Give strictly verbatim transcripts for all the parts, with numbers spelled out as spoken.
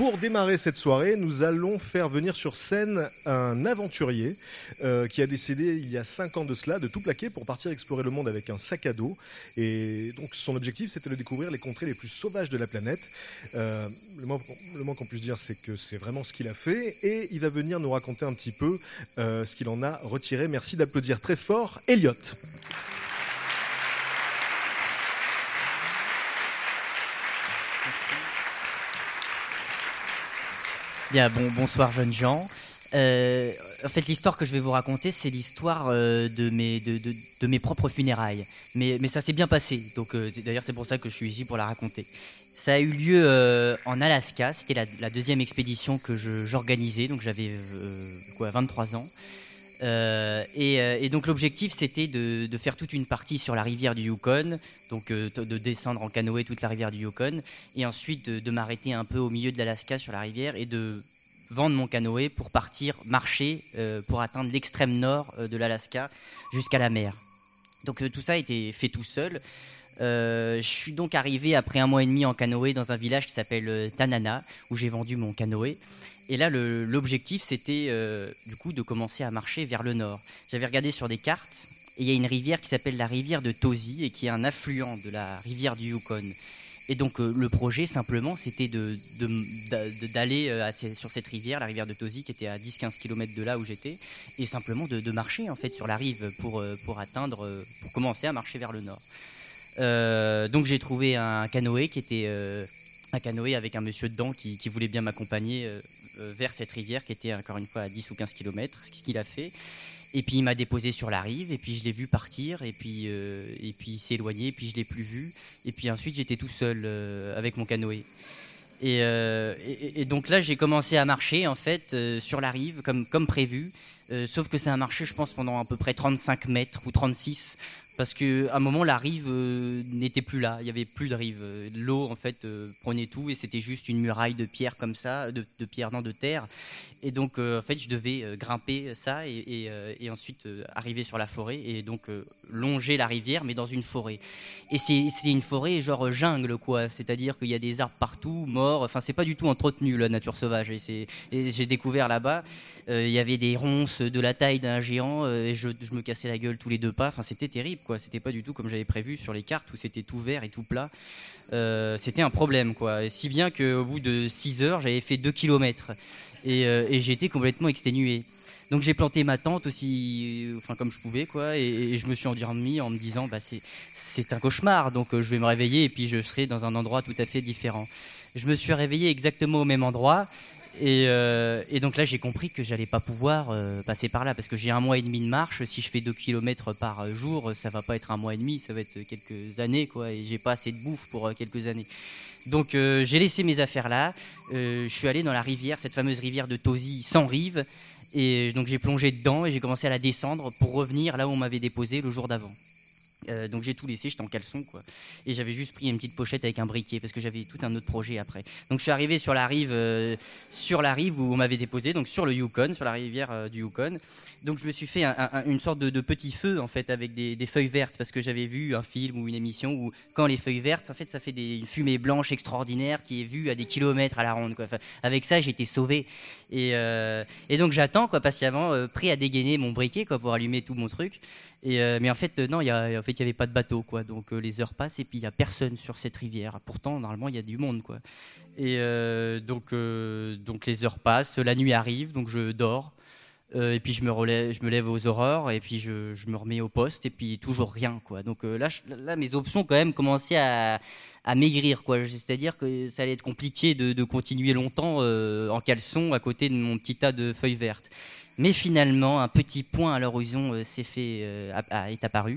Pour démarrer cette soirée, nous allons faire venir sur scène un aventurier euh, qui a décidé il y a cinq ans de cela de tout plaquer pour partir explorer le monde avec un sac à dos. Et donc son objectif, c'était de découvrir les contrées les plus sauvages de la planète. Euh, le, moins, le moins qu'on puisse dire, c'est que c'est vraiment ce qu'il a fait. Et il va venir nous raconter un petit peu euh, ce qu'il en a retiré. Merci d'applaudir très fort Elliot. Bien, bon, bonsoir jeunes gens. Euh, en fait, l'histoire que je vais vous raconter, c'est l'histoire euh, de, mes, de, de, de mes propres funérailles. Mais, mais ça s'est bien passé, donc euh, d'ailleurs c'est pour ça que je suis ici pour la raconter. Ça a eu lieu euh, en Alaska, c'était la, la deuxième expédition que je, j'organisais, donc j'avais euh, quoi, vingt-trois ans. Euh, et, euh, et donc l'objectif c'était de, de faire toute une partie sur la rivière du Yukon, donc euh, de descendre en canoë toute la rivière du Yukon, et ensuite de, de m'arrêter un peu au milieu de l'Alaska sur la rivière et de vendre mon canoë pour partir marcher euh, pour atteindre l'extrême nord euh, de l'Alaska jusqu'à la mer. Donc euh, tout ça a été fait tout seul. Euh, je suis donc arrivé après un mois et demi en canoë dans un village qui s'appelle euh, Tanana, où j'ai vendu mon canoë. Et là, le, l'objectif, c'était euh, du coup de commencer à marcher vers le nord. J'avais regardé sur des cartes, et il y a une rivière qui s'appelle la rivière de Tosi, et qui est un affluent de la rivière du Yukon. Et donc, euh, le projet, simplement, c'était de, de, de, d'aller euh, à ces, sur cette rivière, la rivière de Tosi, qui était à dix à quinze kilomètres de là où j'étais, et simplement de, de marcher, en fait, sur la rive pour, euh, pour atteindre, euh, pour commencer à marcher vers le nord. Euh, donc, j'ai trouvé un canoë qui était... Euh, un canoë avec un monsieur dedans qui, qui voulait bien m'accompagner euh, euh, vers cette rivière qui était encore une fois à dix ou quinze kilomètres, ce qu'il a fait. Et puis il m'a déposé sur la rive, et puis je l'ai vu partir, et puis, euh, et puis s'éloigner, et puis je ne l'ai plus vu. Et puis ensuite j'étais tout seul euh, avec mon canoë. Et, euh, et, et donc là j'ai commencé à marcher en fait euh, sur la rive comme, comme prévu, euh, sauf que c'est un marché je pense pendant à peu près trente-cinq mètres ou trente-six. Parce qu'à un moment, la rive euh, n'était plus là, il n'y avait plus de rive. L'eau, en fait, euh, prenait tout et c'était juste une muraille de pierre comme ça, de, de pierre, non, de terre. Et donc, euh, en fait, je devais euh, grimper ça et, et, euh, et ensuite euh, arriver sur la forêt et donc euh, longer la rivière, mais dans une forêt. Et c'est, c'est une forêt genre jungle, quoi. C'est-à-dire qu'il y a des arbres partout, morts. Enfin, c'est pas du tout entretenu, la nature sauvage. Et, c'est, et j'ai découvert là-bas, euh, il y avait des ronces de la taille d'un géant euh, et je, je me cassais la gueule tous les deux pas. Enfin, c'était terrible, quoi. C'était pas du tout comme j'avais prévu sur les cartes où c'était tout vert et tout plat. Euh, c'était un problème, quoi. Et si bien qu'au bout de six heures, j'avais fait deux kilomètres. Et, euh, et j'étais complètement exténué. Donc j'ai planté ma tente aussi, euh, enfin comme je pouvais, quoi, et, et je me suis endormi en me disant bah c'est c'est un cauchemar, donc euh, je vais me réveiller et puis je serai dans un endroit tout à fait différent. Je me suis réveillé exactement au même endroit. Et, euh, et donc là j'ai compris que j'allais pas pouvoir euh, passer par là parce que j'ai un mois et demi de marche. Si je fais deux kilomètres par jour, ça va pas être un mois et demi, ça va être quelques années, quoi, et j'ai pas assez de bouffe pour euh, quelques années. Donc euh, j'ai laissé mes affaires là, euh, je suis allé dans la rivière, cette fameuse rivière de Tosi sans rive, et donc j'ai plongé dedans et j'ai commencé à la descendre pour revenir là où on m'avait déposé le jour d'avant. Euh, donc j'ai tout laissé, j'étais en caleçon, quoi. Et j'avais juste pris une petite pochette avec un briquet parce que j'avais tout un autre projet après. Donc je suis arrivé sur la rive, euh, sur la rive où on m'avait déposé, donc sur le Yukon, sur la rivière euh, du Yukon. Donc je me suis fait un, un, une sorte de, de petit feu en fait avec des, des feuilles vertes parce que j'avais vu un film ou une émission où quand les feuilles vertes, en fait ça fait des, une fumée blanche extraordinaire qui est vue à des kilomètres à la ronde, quoi. Enfin, avec ça j'étais sauvé. Et, euh, et donc j'attends, quoi, patiemment, euh, prêt à dégainer mon briquet, quoi, pour allumer tout mon truc. Et euh, mais en fait euh, non, il y a en fait il y avait pas de bateau, quoi. Donc euh, les heures passent et puis il y a personne sur cette rivière. Pourtant normalement il y a du monde, quoi. Et euh, donc euh, donc les heures passent, la nuit arrive, donc je dors. Euh, et puis je me relève, je me lève aux aurores et puis je, je me remets au poste et puis toujours rien, quoi. Donc euh, là, je, là mes options quand même commençaient à, à maigrir, quoi. C'est-à-dire que ça allait être compliqué de, de continuer longtemps euh, en caleçon à côté de mon petit tas de feuilles vertes. Mais finalement, un petit point à l'horizon euh, s'est fait, euh, a, a, est apparu.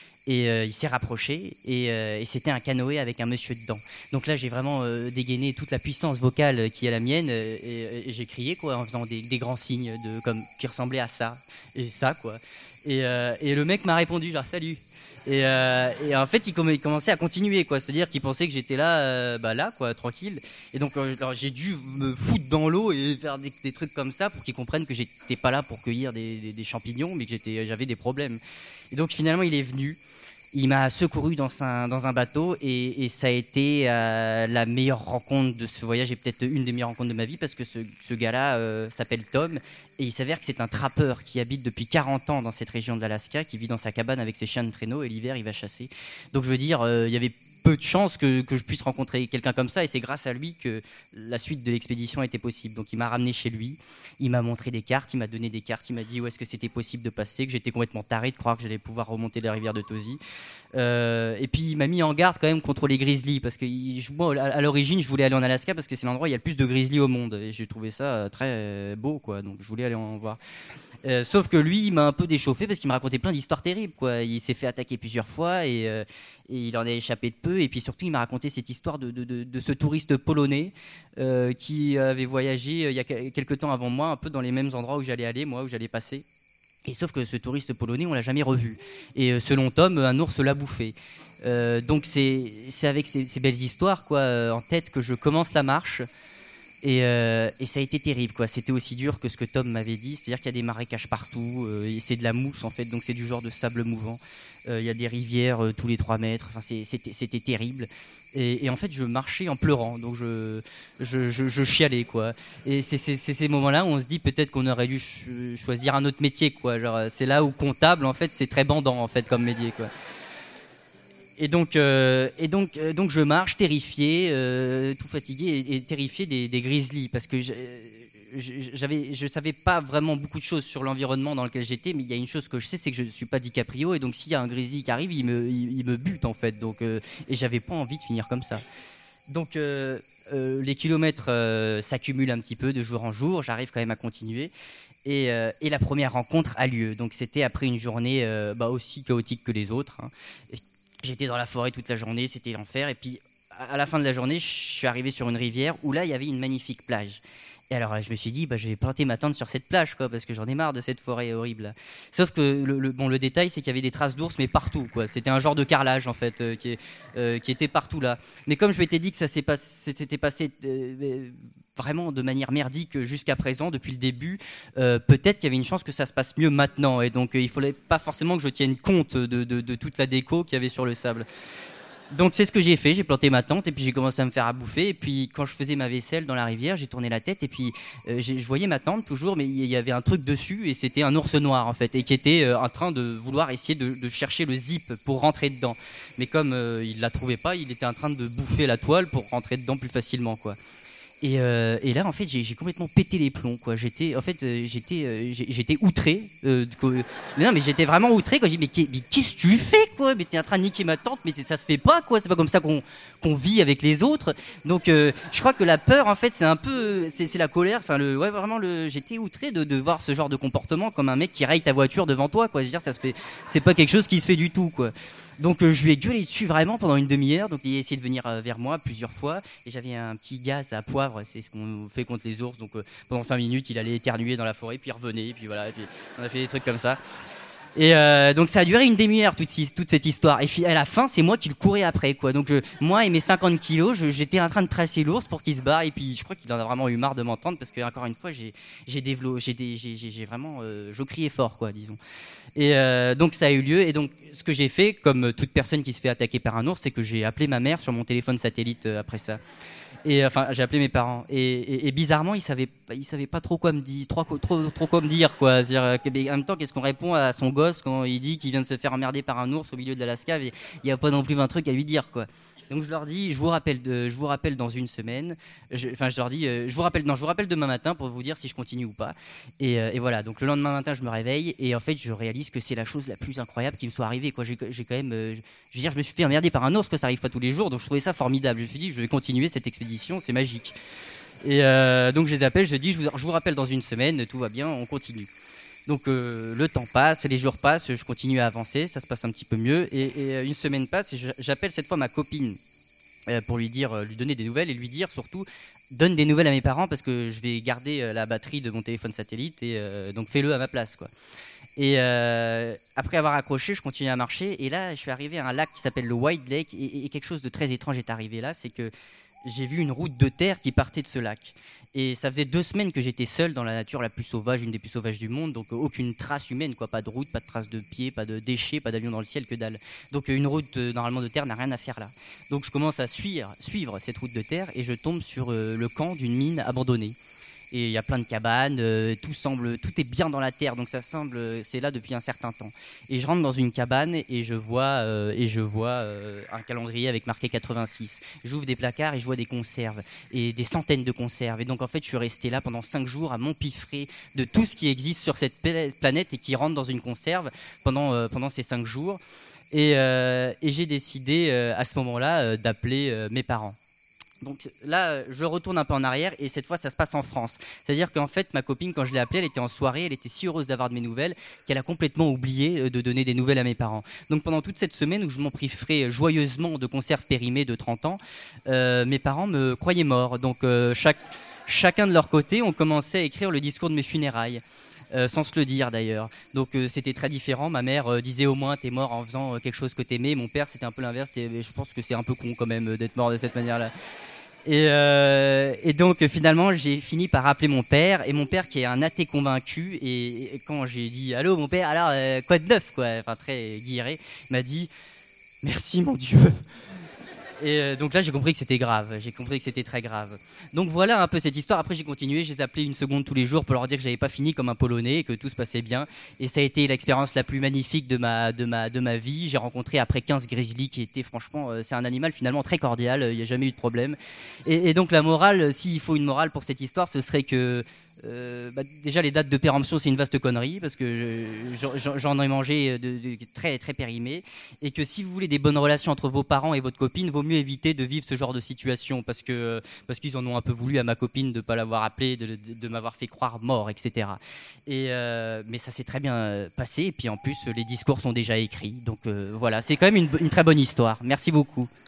Et euh, il s'est rapproché et, euh, et c'était un canoë avec un monsieur dedans. Donc là j'ai vraiment euh, dégainé toute la puissance vocale qui est la mienne euh, et, et j'ai crié, quoi, en faisant des, des grands signes de, comme, qui ressemblaient à ça et ça, quoi. Et, euh, et le mec m'a répondu genre salut. Et, euh, et en fait il, comm- il commençait à continuer, quoi, c'est-à-dire qu'il pensait que j'étais là, euh, bah là, quoi, tranquille. Et donc euh, alors, j'ai dû me foutre dans l'eau et faire des, des trucs comme ça pour qu'il comprenne que j'étais pas là pour cueillir des, des, des champignons mais que j'étais, j'avais des problèmes. Et donc finalement il est venu. Il m'a secouru dans un, dans un bateau et, et ça a été euh, la meilleure rencontre de ce voyage et peut-être une des meilleures rencontres de ma vie parce que ce, ce gars-là euh, s'appelle Tom et il s'avère que c'est un trappeur qui habite depuis quarante ans dans cette région de l'Alaska, qui vit dans sa cabane avec ses chiens de traîneau et l'hiver il va chasser. Donc je veux dire, euh, il y avait peu de chances que, que je puisse rencontrer quelqu'un comme ça et c'est grâce à lui que la suite de l'expédition a été possible. Donc il m'a ramené chez lui, il m'a montré des cartes, il m'a donné des cartes, il m'a dit où est-ce que c'était possible de passer, que j'étais complètement taré de croire que j'allais pouvoir remonter la rivière de Tosi. Euh, et puis il m'a mis en garde quand même contre les grizzlies parce que il, moi à l'origine je voulais aller en Alaska parce que c'est l'endroit où il y a le plus de grizzlies au monde et j'ai trouvé ça très beau quoi, donc je voulais aller en voir. Euh, sauf que lui il m'a un peu déchauffé parce qu'il me racontait plein d'histoires terribles quoi. Il s'est fait attaquer plusieurs fois et, euh, et il en a échappé de peu et puis surtout il m'a raconté cette histoire de, de, de, de ce touriste polonais euh, qui avait voyagé euh, il y a quelques temps avant moi un peu dans les mêmes endroits où j'allais aller moi, où j'allais passer. Et sauf que ce touriste polonais, on l'a jamais revu. Et euh, selon Tom, un ours l'a bouffé. Euh, donc c'est, c'est avec ces, ces belles histoires quoi, euh, en tête que je commence la marche. Et, euh, et ça a été terrible, quoi. C'était aussi dur que ce que Tom m'avait dit. C'est-à-dire qu'il y a des marécages partout. Euh, et c'est de la mousse, en fait. Donc c'est du genre de sable mouvant. Euh, il y a des rivières euh, tous les trois mètres. Enfin, c'est, c'était, c'était terrible. Et, et en fait, je marchais en pleurant. Donc je, je, je, je chialais, quoi. Et c'est, c'est, c'est ces moments-là où on se dit peut-être qu'on aurait dû ch- choisir un autre métier, quoi. Genre, c'est là où comptable, en fait, c'est très bandant, en fait, comme métier, quoi. Et donc, euh, et donc, euh, donc je marche terrifié, euh, tout fatigué et, et terrifié des, des grizzlies parce que je, j'avais, je savais pas vraiment beaucoup de choses sur l'environnement dans lequel j'étais, mais il y a une chose que je sais, c'est que je suis pas DiCaprio et donc s'il y a un grizzly qui arrive, il me, il, il me bute en fait. Donc, euh, et j'avais pas envie de finir comme ça. Donc euh, euh, les kilomètres euh, s'accumulent un petit peu de jour en jour. J'arrive quand même à continuer. Et, euh, et la première rencontre a lieu. Donc c'était après une journée euh, bah, aussi chaotique que les autres. Hein. Et j'étais dans la forêt toute la journée, c'était l'enfer. Et puis à la fin de la journée, je suis arrivé sur une rivière où là il y avait une magnifique plage. Et alors je me suis dit, bah, je vais planter ma tente sur cette plage, quoi, parce que j'en ai marre de cette forêt horrible. Sauf que le, le, bon, le détail, c'est qu'il y avait des traces d'ours, mais partout, quoi. C'était un genre de carrelage, en fait, euh, qui, est, euh, qui était partout là. Mais comme je m'étais dit que ça s'est pas, s'était passé euh, vraiment de manière merdique jusqu'à présent, depuis le début, euh, peut-être qu'il y avait une chance que ça se passe mieux maintenant. Et donc euh, il ne fallait pas forcément que je tienne compte de, de, de toute la déco qu'il y avait sur le sable. Donc c'est ce que j'ai fait, j'ai planté ma tente et puis j'ai commencé à me faire à bouffer et puis quand je faisais ma vaisselle dans la rivière, j'ai tourné la tête et puis euh, je voyais ma tente toujours, mais il y avait un truc dessus et c'était un ours noir en fait et qui était euh, en train de vouloir essayer de, de chercher le zip pour rentrer dedans. Mais comme euh, il la trouvait pas, il était en train de bouffer la toile pour rentrer dedans plus facilement quoi. Et, euh, et là, en fait, j'ai, j'ai complètement pété les plombs, quoi. J'étais, en fait, euh, j'étais, euh, j'ai, j'étais outré. Euh, que, non, mais j'étais vraiment outré, quoi. J'ai dit, mais, mais qu'est-ce que tu fais, quoi? Mais t'es en train de niquer ma tante, mais ça se fait pas, quoi. C'est pas comme ça qu'on, qu'on vit avec les autres. Donc, euh, je crois que la peur, en fait, c'est un peu, c'est, c'est la colère. Enfin, le, ouais, vraiment, le, j'étais outré de, de voir ce genre de comportement comme un mec qui raye ta voiture devant toi, quoi. Je veux dire, ça se fait, c'est pas quelque chose qui se fait du tout, quoi. Donc euh, je lui ai gueulé dessus vraiment pendant une demi-heure. Donc il a essayé de venir euh, vers moi plusieurs fois. Et j'avais un petit gaz à poivre, c'est ce qu'on fait contre les ours. Donc euh, pendant cinq minutes, il allait éternuer dans la forêt, puis il revenait, puis voilà. Et puis on a fait des trucs comme ça. Et euh, donc ça a duré une demi-heure toute, toute cette histoire. Et puis à la fin, c'est moi qui le courais après, quoi. Donc je, moi et mes cinquante kilos, je, j'étais en train de tracer l'ours pour qu'il se barre. Et puis je crois qu'il en a vraiment eu marre de m'entendre parce que encore une fois, j'ai, j'ai, dévelop, j'ai, des, j'ai, j'ai, j'ai vraiment, euh, je criais fort, quoi, disons. Et euh, donc ça a eu lieu. Et donc ce que j'ai fait, comme toute personne qui se fait attaquer par un ours, c'est que j'ai appelé ma mère sur mon téléphone satellite euh, après ça. Et enfin, j'ai appelé mes parents. Et, et, et bizarrement, ils savaient, ils savaient pas trop quoi me dire, trop, trop, trop quoi me dire, quoi. C'est-à-dire, en même temps, qu'est-ce qu'on répond à son gosse quand il dit qu'il vient de se faire emmerder par un ours au milieu de l'Alaska? Il n'y a pas non plus vingt trucs à lui dire, quoi. Donc je leur dis, je vous rappelle, de, je vous rappelle dans une semaine. Je, enfin, je leur dis, euh, je vous rappelle, non, je vous rappelle demain matin pour vous dire si je continue ou pas. Et, euh, et voilà. Donc le lendemain matin, je me réveille et en fait, je réalise que c'est la chose la plus incroyable qui me soit arrivée, quoi. J'ai, j'ai quand même, euh, je veux dire, je me suis fait emmerder par un ours, que ça arrive pas tous les jours. Donc je trouvais ça formidable. Je me suis dit, je vais continuer cette expédition, c'est magique. Et euh, donc je les appelle, je dis, je vous, je vous rappelle dans une semaine, tout va bien, on continue. Donc euh, le temps passe, les jours passent, je continue à avancer, ça se passe un petit peu mieux. Et, et une semaine passe et j'appelle cette fois ma copine euh, pour lui dire, lui donner des nouvelles et lui dire surtout, donne des nouvelles à mes parents parce que je vais garder euh, la batterie de mon téléphone satellite et euh, donc fais-le à ma place, quoi. Et euh, après avoir accroché, je continue à marcher et là je suis arrivé à un lac qui s'appelle le White Lake et, et quelque chose de très étrange est arrivé là, c'est que j'ai vu une route de terre qui partait de ce lac. Et ça faisait deux semaines que j'étais seul dans la nature la plus sauvage, une des plus sauvages du monde, donc euh, aucune trace humaine, quoi, pas de route, pas de trace de pied, pas de déchets, pas d'avion dans le ciel, que dalle. Donc euh, une route euh, normalement de terre n'a rien à faire là. Donc je commence à suivre, suivre cette route de terre et je tombe sur euh, le camp d'une mine abandonnée. Et il y a plein de cabanes, euh, tout semble, tout est bien dans la terre, donc ça semble, euh, c'est là depuis un certain temps. Et je rentre dans une cabane et je vois, euh, et je vois euh, un calendrier avec marqué quatre-vingt-six. J'ouvre des placards et je vois des conserves, et des centaines de conserves. Et donc en fait, je suis resté là pendant cinq jours à m'empiffrer de tout ce qui existe sur cette planète et qui rentre dans une conserve pendant, euh, pendant ces cinq jours. Et, euh, et j'ai décidé euh, à ce moment-là euh, d'appeler euh, mes parents. Donc là, je retourne un peu en arrière et cette fois, ça se passe en France. C'est-à-dire qu'en fait, ma copine, quand je l'ai appelée, elle était en soirée, elle était si heureuse d'avoir de mes nouvelles qu'elle a complètement oublié de donner des nouvelles à mes parents. Donc pendant toute cette semaine où je m'empiffrais joyeusement de conserves périmées de trente ans, euh, mes parents me croyaient mort. Donc euh, chaque, chacun de leur côté, on commençait à écrire le discours de mes funérailles. Euh, sans se le dire d'ailleurs. Donc euh, c'était très différent. Ma mère euh, disait au moins t'es mort en faisant euh, quelque chose que t'aimais. Mon père c'était un peu l'inverse. Je pense que c'est un peu con quand même euh, d'être mort de cette manière-là. Et, euh, et donc finalement j'ai fini par appeler mon père, et mon père qui est un athée convaincu, et, et quand j'ai dit allô mon père, alors euh, quoi de neuf quoi, enfin très guilleré, m'a dit merci mon Dieu. Et euh, donc là j'ai compris que c'était grave, j'ai compris que c'était très grave. Donc voilà un peu cette histoire. Après j'ai continué, je les appelais une seconde tous les jours pour leur dire que j'avais pas fini comme un Polonais et que tout se passait bien. Et ça a été l'expérience la plus magnifique de ma, de ma, de ma vie. J'ai rencontré après quinze grizzlies qui étaient franchement, euh, c'est un animal finalement très cordial, il n'y a jamais eu de problème. Et, et donc la morale, s'il faut une morale pour cette histoire, ce serait que Euh, bah, déjà les dates de péremption c'est une vaste connerie parce que je, j'en ai mangé de, de, très très périmé, et que si vous voulez des bonnes relations entre vos parents et votre copine, vaut mieux éviter de vivre ce genre de situation parce que parce qu'ils en ont un peu voulu à ma copine de pas l'avoir appelé, de, de, de m'avoir fait croire mort, etc. Et euh, mais ça s'est très bien passé, et puis en plus les discours sont déjà écrits, donc euh, voilà, c'est quand même une, une très bonne histoire. Merci beaucoup.